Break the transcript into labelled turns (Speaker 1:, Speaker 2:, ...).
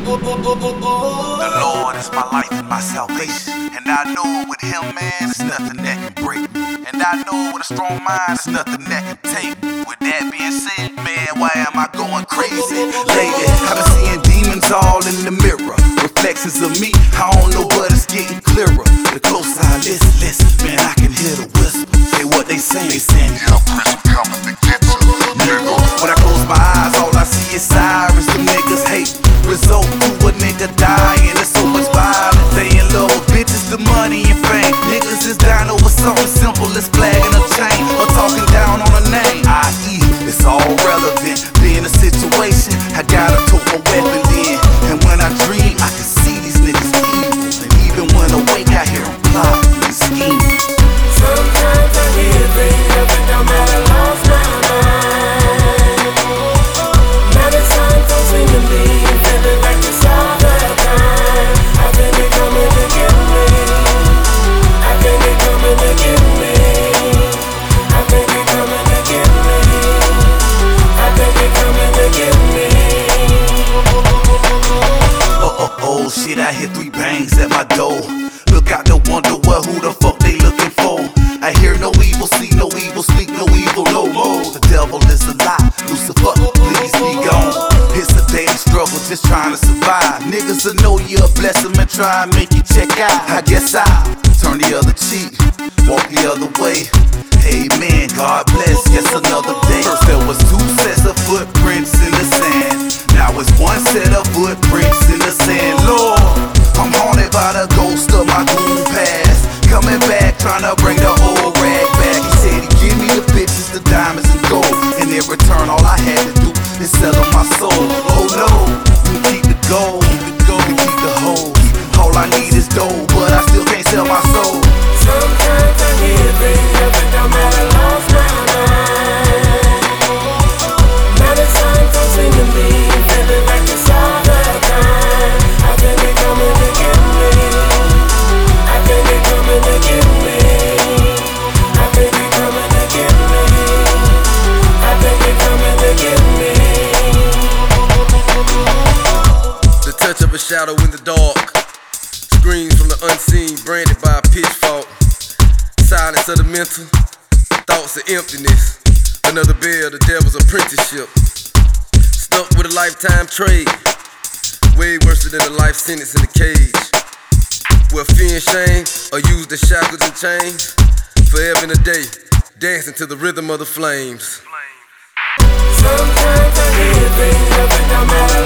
Speaker 1: The Lord is my life and my salvation, and I know with Him, man, there's nothing that can break me. And I know with a strong mind, there's nothing that can take me. With that being said, man, why am I going crazy? Lately, I've been seeing demons all in the mirror, reflections of me, I don't know, but it's getting clearer. The closer I listen, man, I can hear the whisper. Say what they saying,
Speaker 2: yeah, prison coming to get you, nigga.
Speaker 1: When I close my eyes, all I see is sirens. The niggas hate, result to a nigga dying. There's so much violence, they in love with bitches, the money and fame. Niggas is down over something simple as flagging a chain or talking down on a name. I.e., it's all relevant. Be in a situation, I gotta tote my weapon in. And when I dream, I can see these niggas evil. And even when awake, I hear them plotting and scheming.
Speaker 3: Sometimes I hear things up and down that I lost my mind. Many times don't seem to be feeling like it's all the time. I think they're coming to get me. I think they're coming to get me. I think they're coming to get me. I think they're coming to get me.
Speaker 1: Oh shit, I hit 3 bangs at my door. Look out to wonder what, who the fuck they looking for. I hear no evil, see no evil, speak no evil no more. The devil is a lie, Lucifer, please be gone. It's a daily struggle, just trying to survive. Niggas will know you're a blessing and try and make you check out. I guess I'll turn the other cheek, walk the other way. Amen, God bless, yes, another day. First there was 2 sets of footprints in the sand. Now it's 1 set of footprints in the sand. Lord, I'm haunted by the ghost of my goon past. Coming back, trying to bring the old rag back. He said he'd give me the bitches, the diamonds and gold. And in return, all I had to do is sell him my soul. Oh no, you keep the gold, you keep the hoe. All I need is dough, but I still can't sell my soul.
Speaker 3: Sometimes I hear things up and down that I lost my mind. Many times don't seem to be feeling like it's all the time. I think they're coming to get me. I think they're coming to get me. I think they're coming to get me. I think they're coming to get me.
Speaker 4: The touch of a shadow in the dark, screams from the unseen, branded by a pitchfork. Silence of the mental, thoughts of emptiness. Another bell, the devil's apprenticeship. Stuck with a lifetime trade, way worse than a life sentence in a cage. Where fear and shame are used as shackles and chains. Forever and a day, dancing to the rhythm of the flames.
Speaker 3: Sometimes I hear things up and down that I